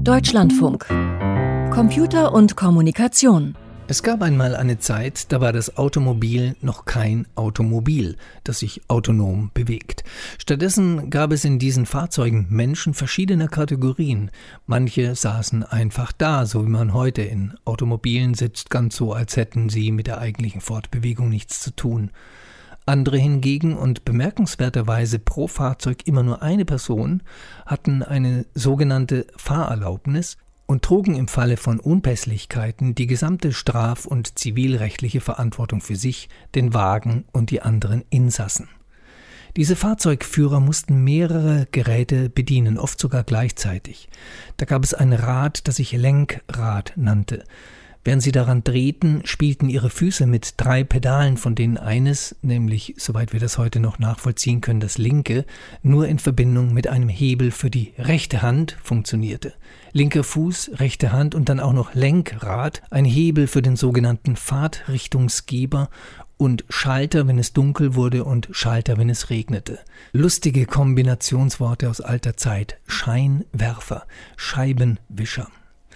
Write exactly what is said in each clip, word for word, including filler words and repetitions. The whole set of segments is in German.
Deutschlandfunk. Computer und Kommunikation. Es gab einmal eine Zeit, da war das Automobil noch kein Automobil, das sich autonom bewegt. Stattdessen gab es in diesen Fahrzeugen Menschen verschiedener Kategorien. Manche saßen einfach da, so wie man heute in Automobilen sitzt, ganz so, als hätten sie mit der eigentlichen Fortbewegung nichts zu tun. Andere hingegen, und bemerkenswerterweise pro Fahrzeug immer nur eine Person, hatten eine sogenannte Fahrerlaubnis und trugen im Falle von Unpässlichkeiten die gesamte straf- und zivilrechtliche Verantwortung für sich, den Wagen und die anderen Insassen. Diese Fahrzeugführer mussten mehrere Geräte bedienen, oft sogar gleichzeitig. Da gab es ein Rad, das sich Lenkrad nannte. Während sie daran drehten, spielten ihre Füße mit drei Pedalen, von denen eines, nämlich, soweit wir das heute noch nachvollziehen können, das linke, nur in Verbindung mit einem Hebel für die rechte Hand funktionierte. Linker Fuß, rechte Hand und dann auch noch Lenkrad, ein Hebel für den sogenannten Fahrtrichtungsgeber und Schalter, wenn es dunkel wurde, und Schalter, wenn es regnete. Lustige Kombinationsworte aus alter Zeit: Scheinwerfer, Scheibenwischer.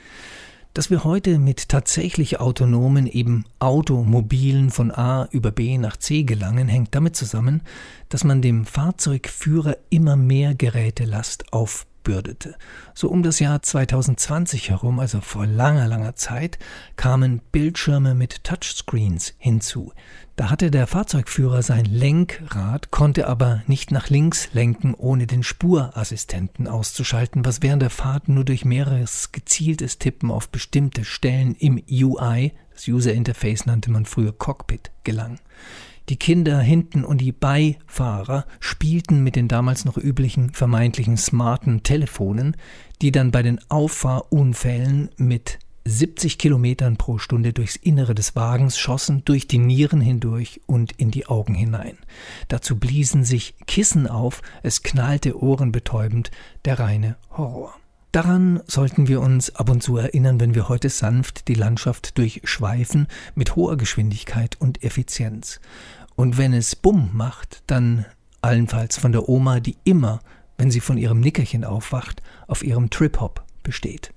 Dass wir heute mit tatsächlich autonomen, eben Automobilen von A über B nach C gelangen, hängt damit zusammen, dass man dem Fahrzeugführer immer mehr Gerätelast aufbürdete. So um das Jahr zweitausendzwanzig herum, also vor langer, langer Zeit, kamen Bildschirme mit Touchscreens hinzu. Da hatte der Fahrzeugführer sein Lenkrad, konnte aber nicht nach links lenken, ohne den Spurassistenten auszuschalten, was während der Fahrt nur durch mehreres gezieltes Tippen auf bestimmte Stellen im U I, das User Interface nannte man früher Cockpit, gelang. Die Kinder hinten und die Beifahrer spielten mit den damals noch üblichen vermeintlichen smarten Telefonen, die dann bei den Auffahrunfällen mit siebzig Kilometern pro Stunde durchs Innere des Wagens schossen, durch die Nieren hindurch und in die Augen hinein. Dazu bliesen sich Kissen auf, es knallte ohrenbetäubend, der reine Horror. Daran sollten wir uns ab und zu erinnern, wenn wir heute sanft die Landschaft durchschweifen mit hoher Geschwindigkeit und Effizienz. Und wenn es Bumm macht, dann allenfalls von der Oma, die immer, wenn sie von ihrem Nickerchen aufwacht, auf ihrem Trip-Hop besteht.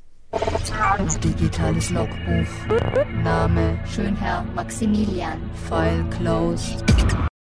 Digitales Logbuch. Name: Schönherr Maximilian. File closed.